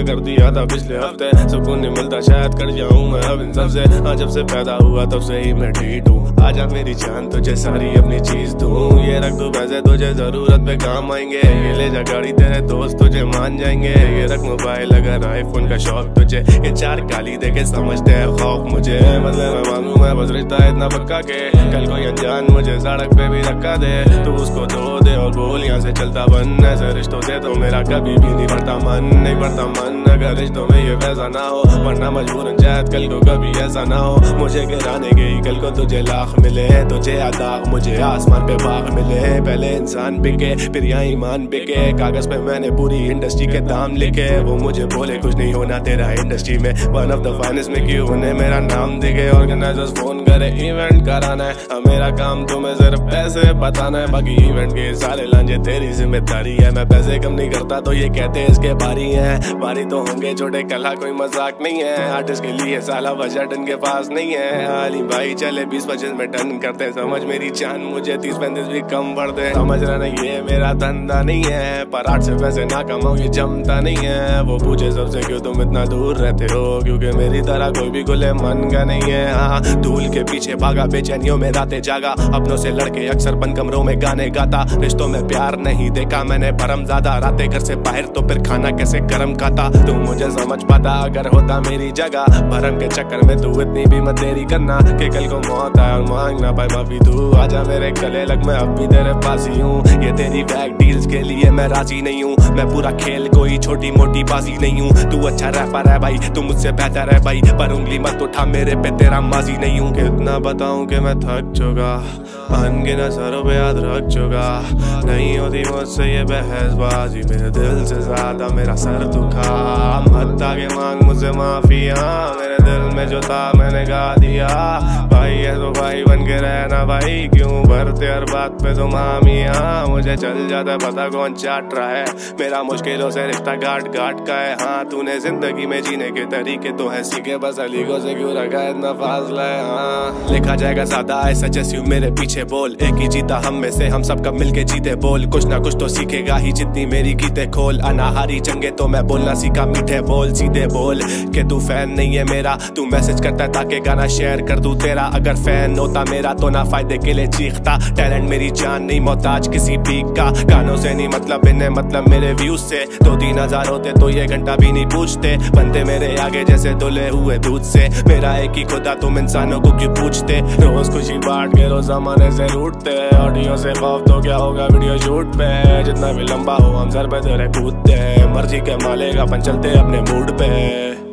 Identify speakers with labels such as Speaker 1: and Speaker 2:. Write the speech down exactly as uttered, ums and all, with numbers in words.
Speaker 1: कर दिया था पिछले हफ्ते। सुकून नहीं मिलता शायद कर जाऊं मैं अब इन सबसे। हाँ जब से पैदा हुआ तब से ही मैं ठीक हूँ। आजा मेरी जान तुझे सारी अपनी चीज दूं। ये रख दो पैसे तुझे जरूरत पे काम आएंगे। ये ले जा गाड़ी तेरे दोस्त तुझे मान जाएंगे। ये रख मोबाइल अगर आईफोन का शौक तुझे। ये चार गाली देके समझते हैं खौफ मुझे। बदले में मांगू मैं बस रिश्ता इतना पक्का के कल कोई अनजान मुझे सड़क पे भी धक्का दे तो उसको धो दे और बोल यहाँ से चलता बन। ऐसे रिश्तों से तो मेरा कभी भी नहीं बढ़ता मन, नहीं बढ़ता मन। अगर रिश्तों में ये वैसा ना हो वरना मजबूरन शायद कल को कभी ऐसा ना हो। मुझे गिराने गई कल को तुझे लाख मिले, तुझे आदाग मुझे आसमान पे बाग मिले। पहले इंसान बिके फिर यहाँ ईमान बिके। कागज पे मैंने पूरी इंडस्ट्री के दाम लिखे। वो मुझे बोले कुछ नहीं होना तेरा इंडस्ट्री में, वन ऑफ द फाइनेस्ट में क्यों उन्हें मेरा नाम दिखे। ऑर्गेनाइजर्स फोन करे इवेंट कराना है, अब मेरा काम तुम्हें सिर्फ पैसे बताना है। बाकी इवेंट के सारे लांझे तेरी जिम्मेदारी है। मैं पैसे कम नहीं करता तो ये कहते इसके बारी है। बारी तो होंगे छोटे कला कोई मजाक नहीं है। आर्टिस्ट के लिए साला बजट इनके पास नहीं है। आली भाई चले बीस पच्चीस में टन करते समझ मेरी जान मुझे तीस पैंतीस भी कम पड़ दे। समझ रहा नहीं ये मेरा धंधा नहीं है, पर आर्ट से पैसे ना कमाऊं ये जमता नहीं है। वो पूछे सबसे क्यों तुम इतना दूर रहते हो, क्योंकि मेरी तरह कोई भी खुले मन का नहीं है। हाँ धूल के पीछे भागा बेचैनियों में रातें जागा। अपनों से लड़के अक्सर बंद कमरों में गाने गाता। रिश्तों में प्यार नहीं देखा मैंने भरम ज्यादा। रातें घर से बाहर तो फिर खाना कैसे गरम खाता। तू मुझे समझ पाता अगर होता मेरी जगह। भरम के चक्कर में तू इतनी भी मत देरी करना कि कल को मौत आए और मांग ना पाए माफी। तू आजा मेरे गले लग मैं अब भी तेरे पास ही हूँ। ये तेरी बैक डील्स के लिए मैं राजी नहीं हूँ। मैं पूरा खेल कोई छोटी मोटी बाजी नहीं हूँ। तू अच्छा रैपर है भाई तू मुझसे बेहतर है भाई, पर उंगली मत उठा मेरे पे तेरा माजी नहीं हूँ। कितना बताऊँ कि मैं थक चुका, अनगिनत सरों पे याद रख चुका। नहीं होती मुझसे ये बहसबाजी, मेरे दिल से ज्यादा मेरा सर दुखा। मत आगे मांग मुझसे माफी, हाँ मेरे दिल में जो था मैंने गा दिया। भाई है तो भाई बन के रहना भाई, क्यों भरते हर बात पे तुम हामी। हाँ मुझे चल जाता पता कौन चाट रहा है, मेरा मुश्किलों से रिश्ता घाट घाट का है। हाँ तूने जिंदगी में जीने के तरीके तो है सीखे, बस अलीगों से क्यों रखा है इतना फासला है। हाँ लिखा जाएगा ज्यादा ऐसा जैसी मेरे पीछे बोल। एक ही जीता हम में से हम सब कब मिलके जीते बोल। कुछ ना कुछ तो सीखेगा ही जितनी मेरी गीते खोल। अनाहारी जंगे तो मैं बोलना सीखा मीठे बोल। सीधे बोल कि तू फैन नहीं है मेरा, तू मैसेज करता है ताकि गाना शेयर कर दूं तेरा। अगर फैन होता मेरा तो ना फायदे के लिए चीखता। टैलेंट मेरी जान नहीं मोहताज किसी पीक का। गानों से नहीं मतलब इन्हें मतलब मेरे व्यूज से। दो तीन हजार होते तो ये घंटा भी नहीं पूछते। बनते मेरे आगे जैसे धुले हुए दूध से। मेरा एक ही खुदा तुम इंसानों को क्यों पूछते। रोज खुशी बांट के रोज जमाने से रूठते। ऑडियो से खौफ तो क्या होगा वीडियो शूट पे। जितना भी लंबा हो हम सर पे तेरे कूदते। मर्जी के मालेगा अपन चलते अपने मूड पे।